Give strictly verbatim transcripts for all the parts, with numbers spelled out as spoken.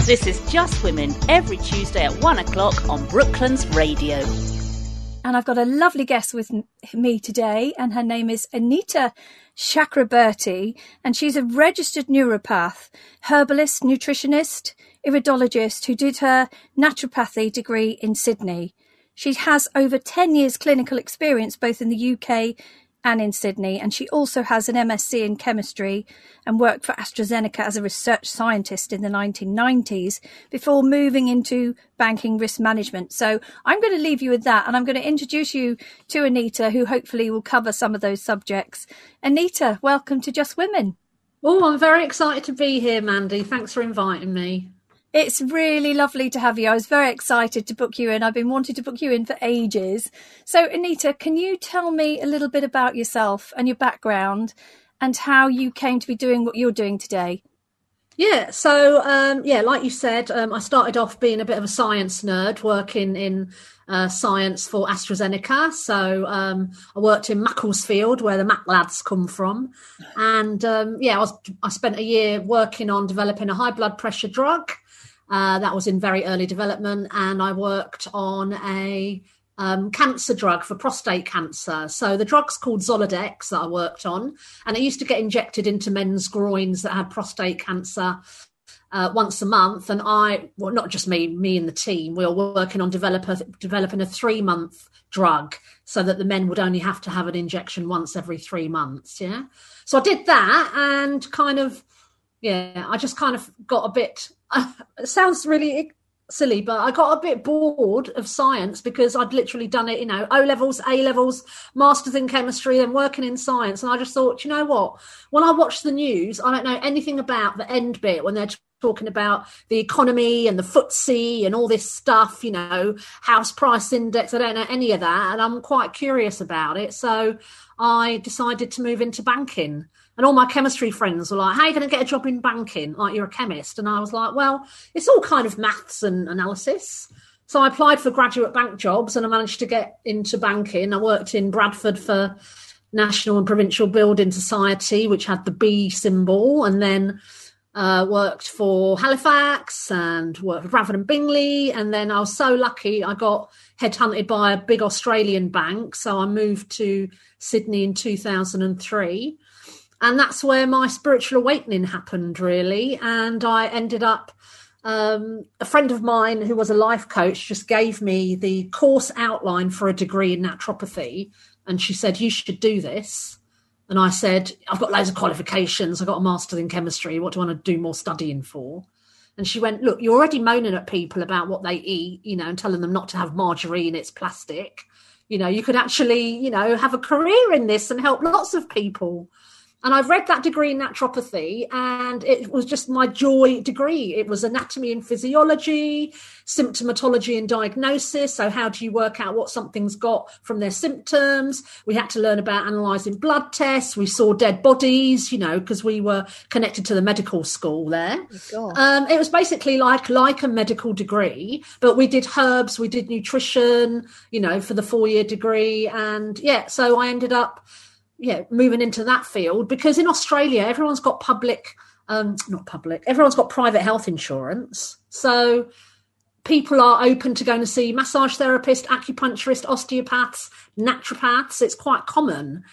This is Just Women, every Tuesday at one o'clock on Brooklands Radio. And I've got a lovely guest with me today, and her name is Anita Chakraberty, and she's a registered neuropath, herbalist, nutritionist, iridologist who did her naturopathy degree in Sydney. She has over ten years clinical experience both in the U K and in Sydney, and she also has an M S c in chemistry and worked for AstraZeneca as a research scientist in the nineteen nineties before moving into banking risk management. So I'm going to leave you with that, and I'm going to introduce you to Anita, who hopefully will cover some of those subjects. Anita, welcome to Just Women. Oh, I'm very excited to be here, Mandy. Thanks for inviting me. It's really lovely to have you. I was very excited to book you in. I've been wanting to book you in for ages. So, Anita, can you tell me a little bit about yourself and your background and how you came to be doing what you're doing today? Yeah, so, um, yeah, like you said, um, I started off being a bit of a science nerd, working in uh, science for AstraZeneca. So um, I worked in Macclesfield, where the Mac lads come from. And, um, yeah, I, was, I spent a year working on developing a high blood pressure drug. Uh, that was in very early development, and I worked on a um, cancer drug for prostate cancer. So the drug's called Zoladex that I worked on, and it used to get injected into men's groins that had prostate cancer uh, once a month. And I, well, not just me, me and the team, we were working on develop a, developing a three-month drug so that the men would only have to have an injection once every three months. Yeah. So I did that, and kind of, yeah, I just kind of got a bit... It sounds really silly, but I got a bit bored of science because I'd literally done it, you know, O-levels, A-levels, masters in chemistry, and working in science. And I just thought, you know what, when I watch the news, I don't know anything about the end bit when they're talking about the economy and the F T S E and all this stuff, you know, house price index. I don't know any of that. And I'm quite curious about it. So I decided to move into banking. And all my chemistry friends were like, how are you going to get a job in banking? Like, you're a chemist. And I was like, well, it's all kind of maths and analysis. So I applied for graduate bank jobs, and I managed to get into banking. I worked in Bradford for National and Provincial Building Society, which had the B symbol, and then uh, worked for Halifax and worked for Bradford and Bingley. And then I was so lucky, I got headhunted by a big Australian bank. So I moved to Sydney in two thousand three. And that's where my spiritual awakening happened, really. And I ended up, um, a friend of mine who was a life coach just gave me the course outline for a degree in naturopathy. And she said, you should do this. And I said, I've got loads of qualifications. I've got a master's in chemistry. What do I want to do more studying for? And she went, look, you're already moaning at people about what they eat, you know, and telling them not to have margarine, it's plastic. You know, you could actually, you know, have a career in this and help lots of people. And I've read that degree in naturopathy, and it was just my joy degree. It was anatomy and physiology, symptomatology and diagnosis. So how do you work out what something's got from their symptoms? We had to learn about analysing blood tests. We saw dead bodies, you know, because we were connected to the medical school there. Oh, um, it was basically like, like a medical degree, but we did herbs, we did nutrition, you know, for the four-year degree. And, yeah, so I ended up... yeah, moving into that field, because in Australia, everyone's got public, um, not public, everyone's got private health insurance. So people are open to going to see massage therapists, acupuncturists, osteopaths, naturopaths. It's quite common.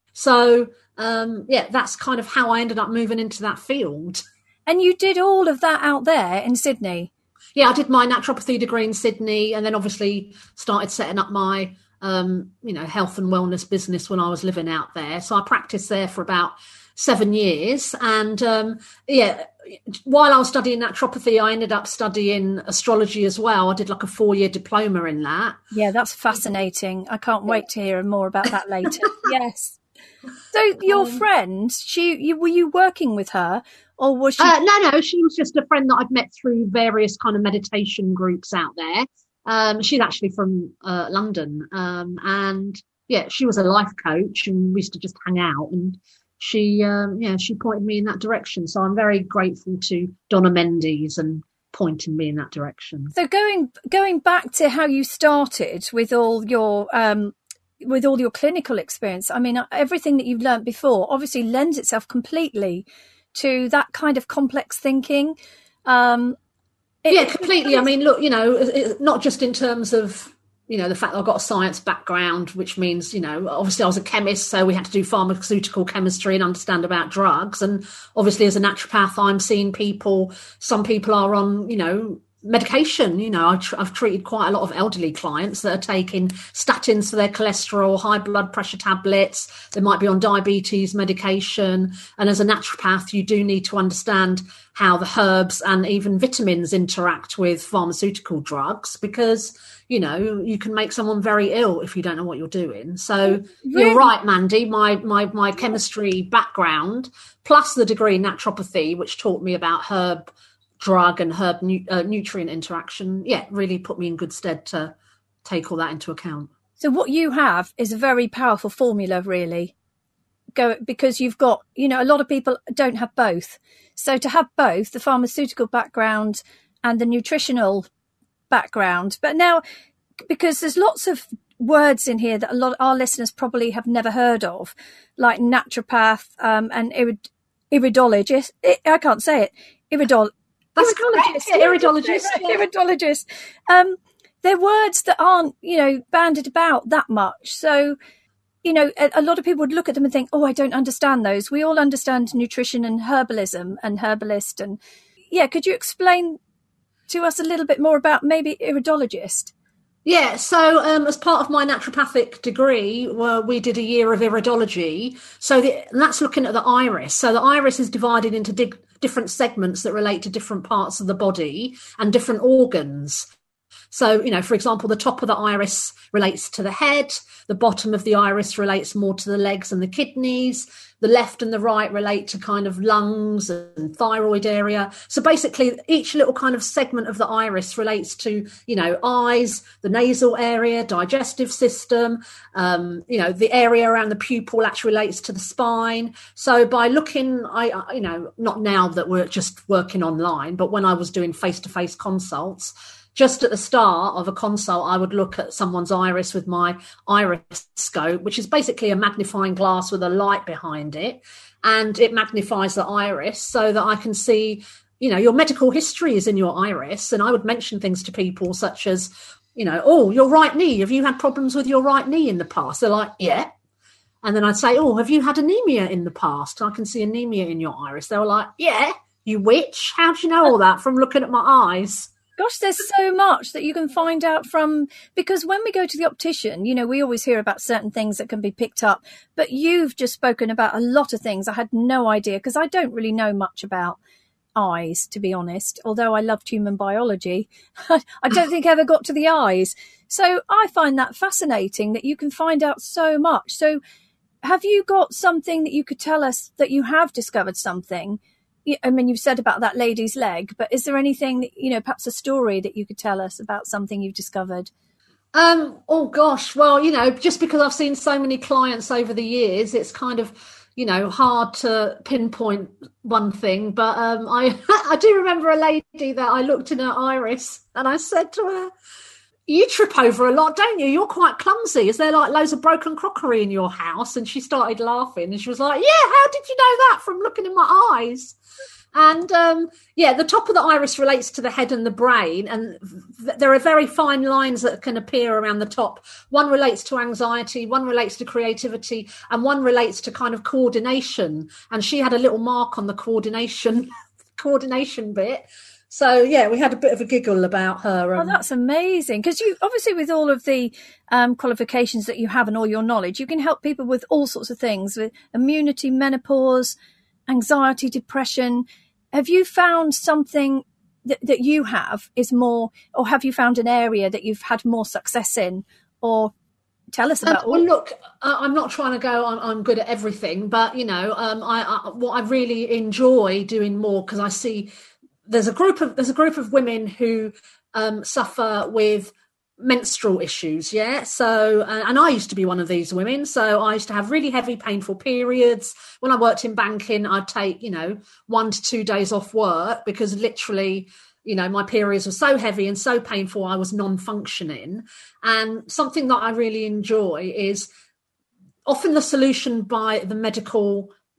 So, um, yeah, that's kind of how I ended up moving into that field. And you did all of that out there in Sydney? Yeah, I did my naturopathy degree in Sydney, and then obviously started setting up my um, you know, health and wellness business when I was living out there. So I practiced there for about seven years. And um, yeah, while I was studying naturopathy, I ended up studying astrology as well. I did like a four-year diploma in that. Yeah, that's fascinating. I can't wait to hear more about that later. Yes. So your um, friend, she, you, were you working with her, or was she? Uh, no, no, she was just a friend that I'd met through various kind of meditation groups out there. Um, she's actually from uh, London, um, and yeah, she was a life coach, and we used to just hang out. And she, um, yeah, she pointed me in that direction. So I'm very grateful to Donna Mendes and pointing me in that direction. So going going back to how you started with all your um, with all your clinical experience, I mean, everything that you've learned before obviously lends itself completely to that kind of complex thinking. Um, It, yeah, completely. I mean, look, you know, it, not just in terms of, you know, the fact that I've got a science background, which means, you know, obviously I was a chemist, so we had to do pharmaceutical chemistry and understand about drugs. And obviously as a naturopath, I'm seeing people, some people are on, you know, medication. You know, I tr- I've treated quite a lot of elderly clients that are taking statins for their cholesterol, high blood pressure tablets. They might be on diabetes medication. And as a naturopath, you do need to understand how the herbs and even vitamins interact with pharmaceutical drugs, because, you know, you can make someone very ill if you don't know what you're doing. So really? You're right, Mandy, my, my, my chemistry background, plus the degree in naturopathy, which taught me about herb drug and herb nu- uh, nutrient interaction, yeah, really put me in good stead to take all that into account. So what you have is a very powerful formula, really, go because you've got, you know, a lot of people don't have both. So to have both, the pharmaceutical background and the nutritional background. But now, because there's lots of words in here that a lot of our listeners probably have never heard of, like naturopath um, and irid- iridologist. I, I can't say it. Iridol. That's iridologist. Yeah, iridologist. Yeah. Iridologist. Um, they're words that aren't, you know, bandied about that much. So, you know, a, a lot of people would look at them and think, oh, I don't understand those. We all understand nutrition and herbalism and herbalist. And yeah, could you explain to us a little bit more about maybe iridologist? Yeah, so um, as part of my naturopathic degree, well, we did a year of iridology. So the, and that's looking at the iris. So the iris is divided into di- different segments that relate to different parts of the body and different organs. So, you know, for example, the top of the iris relates to the head, the bottom of the iris relates more to the legs and the kidneys, the left and the right relate to kind of lungs and thyroid area. So basically each little kind of segment of the iris relates to, you know, eyes, the nasal area, digestive system, um, you know, the area around the pupil actually relates to the spine. So by looking, I, you know, not now that we're just working online, but when I was doing face-to-face consults, just at the start of a consult, I would look at someone's iris with my iriscope, which is basically a magnifying glass with a light behind it. And it magnifies the iris so that I can see, you know, your medical history is in your iris. And I would mention things to people such as, you know, oh, your right knee. Have you had problems with your right knee in the past? They're like, yeah. And then I'd say, oh, have you had anemia in the past? I can see anemia in your iris. They were like, yeah, you witch. How do you know all that? From looking at my eyes. Gosh, there's so much that you can find out from, because when we go to the optician, you know, we always hear about certain things that can be picked up, but you've just spoken about a lot of things I had no idea, because I don't really know much about eyes, to be honest, although I loved human biology. I don't think I ever got to the eyes. So I find that fascinating that you can find out so much. So have you got something that you could tell us that you have discovered something? I mean, you've said about that lady's leg, but is there anything that, you know, perhaps a story that you could tell us about something you've discovered? Um, oh, gosh. Well, you know, just because I've seen so many clients over the years, it's kind of, you know, hard to pinpoint one thing. But um, I, I do remember a lady that I looked in her iris and I said to her, you trip over a lot, don't you? You're quite clumsy. Is there like loads of broken crockery in your house? And she started laughing and she was like, yeah, how did you know that from looking in my eyes? And um, yeah, the top of the iris relates to the head and the brain. And th- there are very fine lines that can appear around the top. One relates to anxiety, one relates to creativity, and one relates to kind of coordination. And she had a little mark on the coordination, coordination bit. So, yeah, we had a bit of a giggle about her. Um... Oh, that's amazing. Because you obviously, with all of the um, qualifications that you have and all your knowledge, you can help people with all sorts of things, with immunity, menopause, anxiety, depression. Have you found something that, that you have is more, or have you found an area that you've had more success in? Or tell us about. Um, well, look, uh, I'm not trying to go. I'm, I'm good at everything, but you know, um, I, I what I really enjoy doing more, because I see there's a group of there's a group of women who um, suffer with menstrual issues, yeah. So, uh, and I used to be one of these women. So I used to have really heavy, painful periods. When I worked in banking, I'd take, you know, one to two days off work because literally, you know, my periods were so heavy and so painful, I was non-functioning. And something that I really enjoy is often the solution by the medical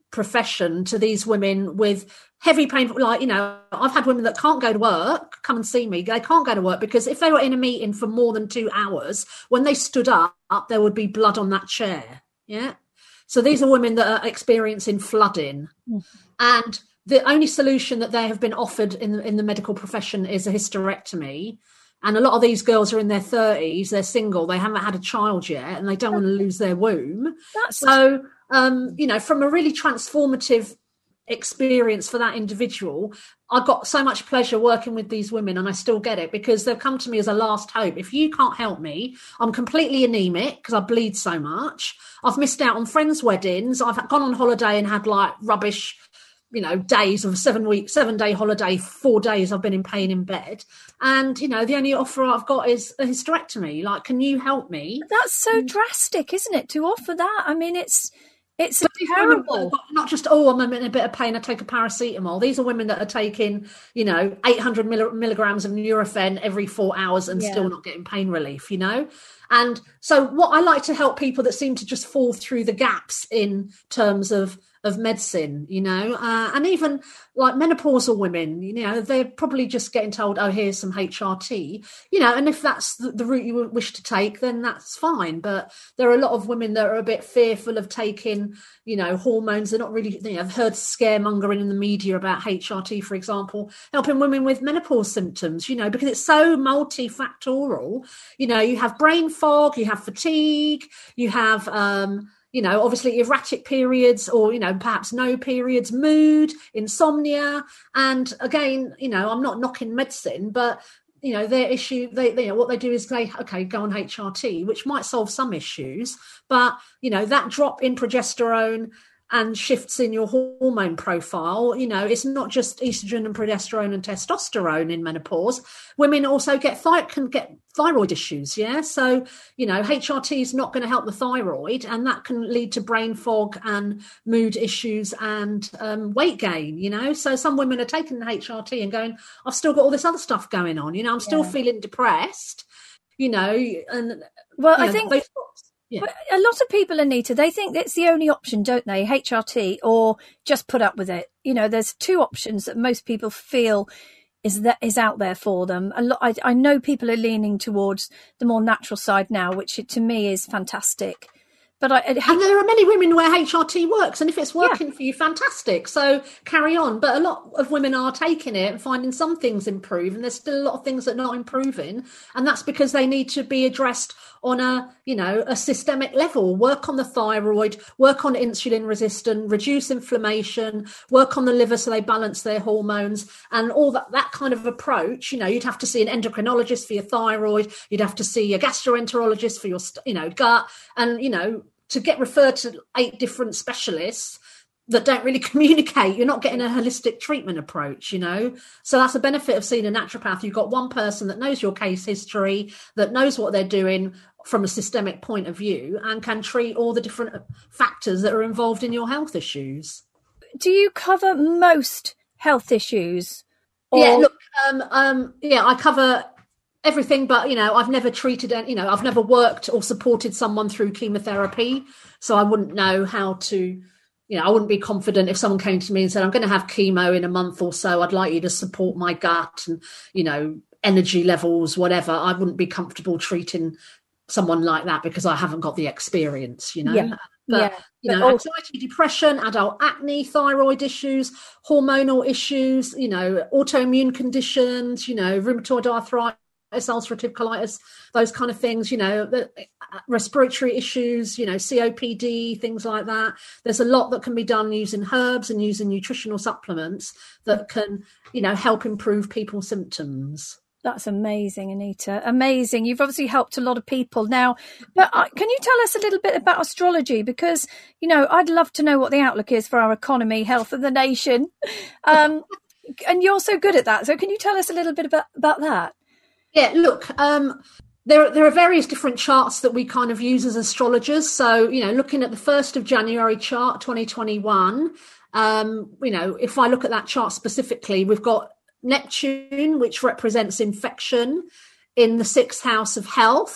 profession to these women with heavy pain. Like, you know, I've had women that can't go to work, come and see me. They can't go to work because if they were in a meeting for more than two hours, when they stood up, there would be blood on that chair. Yeah. So these are women that are experiencing flooding. Mm. And the only solution that they have been offered in the, in the medical profession is a hysterectomy. And a lot of these girls are in their thirties, they're single, they haven't had a child yet, and they don't want to lose their womb. That's so, um, you know, from a really transformative experience for that individual, I got so much pleasure working with these women, and I still get it because they've come to me as a last hope. If you can't help me, I'm completely anemic because I bleed so much. I've missed out on friends' weddings. I've gone on holiday and had like rubbish, you know, days of a seven week, seven day holiday, four days I've been in pain in bed. And, you know, the only offer I've got is a hysterectomy. Like, can you help me? That's so drastic, isn't it, to offer that? I mean, it's it's terrible. Not just, oh, I'm in a bit of pain, I take a paracetamol. These are women that are taking, you know, eight hundred milligrams of Nurofen every four hours and yeah. still not getting pain relief, you know? And so what I like to help people that seem to just fall through the gaps in terms of of medicine, you know, uh, and even like menopausal women, you know, they're probably just getting told, oh, here's some H R T, you know, and if that's the, the route you wish to take, then that's fine. But there are a lot of women that are a bit fearful of taking, you know, hormones. They're not really, you know, I've heard scaremongering in the media about H R T, for example, helping women with menopause symptoms, you know, because it's so multifactorial. You know, you have brain fog, you have fatigue, you have, um, you know, obviously erratic periods or, you know, perhaps no periods, mood, insomnia. And again, you know, I'm not knocking medicine, but, you know, their issue, they, they, you know, what they do is they, okay, go on H R T, which might solve some issues. But, you know, that drop in progesterone and shifts in your hormone profile, you know, it's not just estrogen and progesterone and testosterone in menopause. Women also get th- can get thyroid issues, yeah? So, you know, H R T is not going to help the thyroid, and that can lead to brain fog and mood issues and um, weight gain, you know? So some women are taking the H R T and going, I've still got all this other stuff going on, you know, I'm still yeah. feeling depressed, you know, and... Well, you I know, think... those- Yeah. But a lot of people, Anita, they think that's the only option, don't they? H R T or just put up with it. You know, there's two options that most people feel is that is out there for them. A lot, I, I know people are leaning towards the more natural side now, which to me is fantastic. But I, I, and there are many women where H R T works, and if it's working yeah. for you, fantastic. So carry on. But a lot of women are taking it and finding some things improve, and there's still a lot of things that are not improving, and that's because they need to be addressed on a, you know, a systemic level. Work on the thyroid, work on insulin resistance, reduce inflammation, work on the liver so they balance their hormones, and all that that kind of approach. You know, you'd have to see an endocrinologist for your thyroid, you'd have to see a gastroenterologist for your, you know, gut, and you know. To get referred to eight different specialists that don't really communicate, you're not getting a holistic treatment approach, you know? So that's the benefit of seeing a naturopath. You've got one person that knows your case history, that knows what they're doing from a systemic point of view and can treat all the different factors that are involved in your health issues. Do you cover most health issues? Or... Yeah, look, um, um, yeah, I cover... everything, but, you know, I've never treated, you know, I've never worked or supported someone through chemotherapy. So I wouldn't know how to, you know, I wouldn't be confident if someone came to me and said, I'm going to have chemo in a month or so. I'd like you to support my gut and, you know, energy levels, whatever. I wouldn't be comfortable treating someone like that because I haven't got the experience, you know. Yeah. But, yeah. you know, also, anxiety, depression, adult acne, thyroid issues, hormonal issues, you know, autoimmune conditions, you know, rheumatoid arthritis, ulcerative colitis, those kind of things, you know, the respiratory issues, you know, C O P D, things like that. There's a lot that can be done using herbs and using nutritional supplements that can, you know, help improve people's symptoms. That's amazing, Anita. Amazing. You've obviously helped a lot of people now. But uh, can you tell us a little bit about astrology? Because, you know, I'd love to know what the outlook is for our economy, health of the nation. Um, and you're so good at that. So can you tell us a little bit about, about that? Yeah, look, um, there, there are various different charts that we kind of use as astrologers. So, you know, looking at the first of January chart, twenty twenty-one, um, you know, if I look at that chart specifically, we've got Neptune, which represents infection, in the sixth house of health,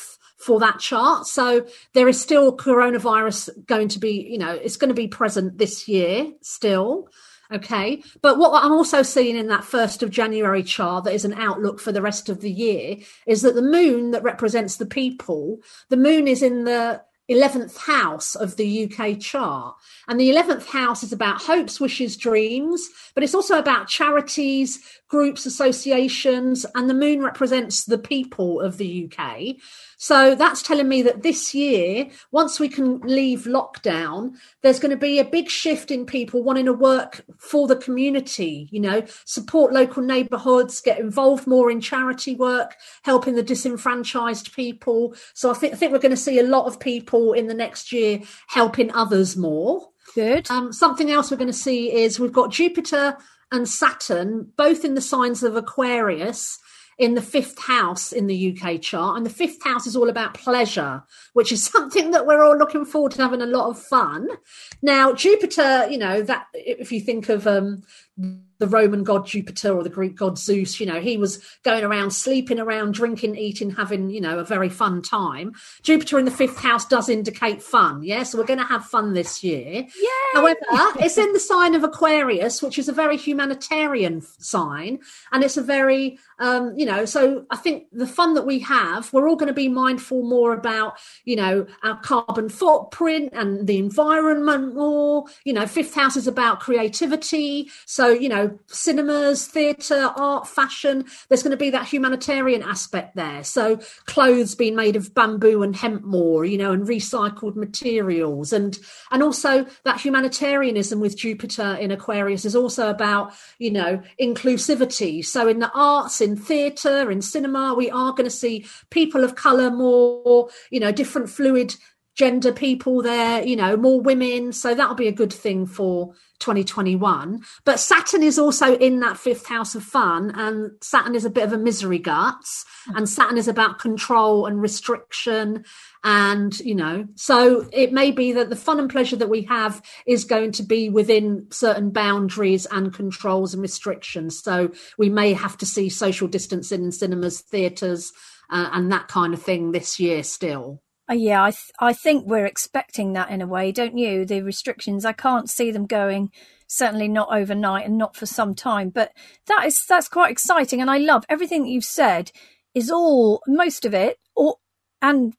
for that chart. So there is still coronavirus going to be, you know, it's going to be present this year still. Okay. But what I'm also seeing in that first of January chart that is an outlook for the rest of the year is that the moon that represents the people, the moon is in the eleventh house of the U K chart. And the eleventh house is about hopes, wishes, dreams, but it's also about charities, groups, associations, and the moon represents the people of the U K. So that's telling me that this year, once we can leave lockdown, there's going to be a big shift in people wanting to work for the community, you know, support local neighbourhoods, get involved more in charity work, helping the disenfranchised people. So I think, I think we're going to see a lot of people in the next year helping others more. Good. Um, something else we're going to see is we've got Jupiter and Saturn, both in the signs of Aquarius, in the fifth house in the U K chart. And the fifth house is all about pleasure, which is something that we're all looking forward to having a lot of fun. Now, Jupiter, you know, that if you think of um, the Roman god Jupiter or the Greek god Zeus, you know, he was going around, sleeping around, drinking, eating, having, you know, a very fun time. Jupiter in the fifth house does indicate fun. Yeah. So we're going to have fun this year. Yay! However, it's in the sign of Aquarius, which is a very humanitarian sign. And it's a very, um, you know, so I think the fun that we have, we're all going to be mindful more about, you know, our carbon footprint and the environment more. You know, fifth house is about creativity. So, you know, cinemas, theatre, art, fashion, there's going to be that humanitarian aspect there. So clothes being made of bamboo and hemp more, you know, and recycled materials. And and also that humanitarianism with Jupiter in Aquarius is also about, you know, inclusivity. So in the arts, in theatre, in cinema, we are going to see people of colour more, you know, different fluid gender people there, you know, more women. So that'll be a good thing for twenty twenty-one. But Saturn is also in that fifth house of fun, and Saturn is a bit of a misery guts, and Saturn is about control and restriction. And, you know, so it may be that the fun and pleasure that we have is going to be within certain boundaries and controls and restrictions. So we may have to see social distancing in cinemas, theatres, uh, and that kind of thing this year still. Uh, yeah, I th- I think we're expecting that in a way, don't you? The restrictions, I can't see them going, certainly not overnight and not for some time. But that is that's quite exciting, and I love everything that you've said. Is all most of it, or and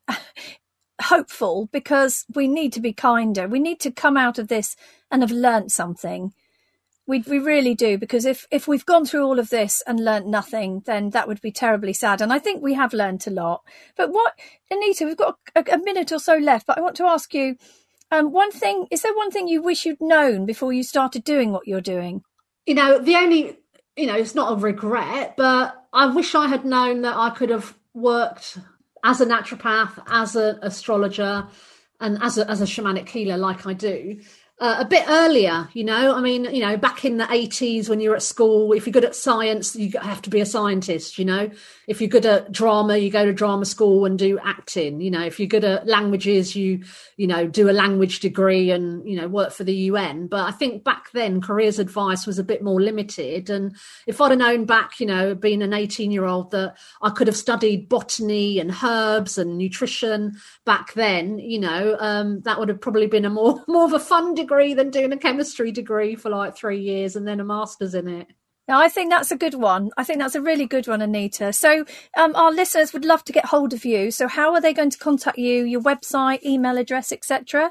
hopeful, because we need to be kinder. We need to come out of this and have learnt something. We we really do, because if, if we've gone through all of this and learnt nothing, then that would be terribly sad. And I think we have learnt a lot. But what, Anita, we've got a, a minute or so left, but I want to ask you, um, one thing, is there one thing you wish you'd known before you started doing what you're doing? You know, the only, you know, it's not a regret, but I wish I had known that I could have worked as a naturopath, as an astrologer, and as a, as a shamanic healer like I do. Uh, a bit earlier, you know, I mean, you know, back in the eighties when you were at school, if you're good at science, you have to be a scientist, you know. If you're good at drama, you go to drama school and do acting. You know, if you're good at languages, you, you know, do a language degree and, you know, work for the U N. But I think back then careers advice was a bit more limited. And if I'd have known back, you know, being an eighteen year old, that I could have studied botany and herbs and nutrition back then, you know, um, that would have probably been a more, more of a fun degree than doing a chemistry degree for like three years and then a master's in it. Now, I think that's a good one. I think that's a really good one, Anita. So um, our listeners would love to get hold of you. So how are they going to contact you? Your website, email address, et cetera?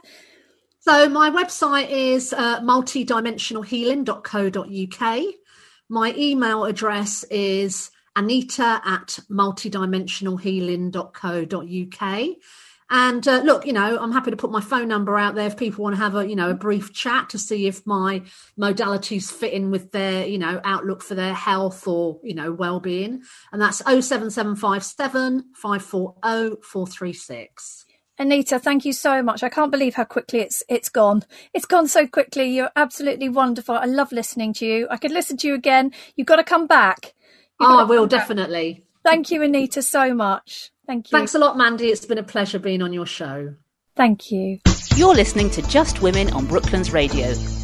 So my website is uh, multidimensional healing dot co dot uk. My email address is anita at multidimensional healing dot co dot uk. And uh, look, you know, I'm happy to put my phone number out there if people want to have a, you know, a brief chat to see if my modalities fit in with their, you know, outlook for their health or, you know, well-being. And that's oh seven seven five seven, five four oh, four three six. Anita, thank you so much. I can't believe how quickly it's it's gone. It's gone so quickly. You're absolutely wonderful. I love listening to you. I could listen to you again. You've got to come back. You've oh, I will, definitely. Back. Thank you, Anita, so much. Thank you. Thanks a lot, Mandy. It's been a pleasure being on your show. Thank you. You're listening to Just Women on Brooklands Radio.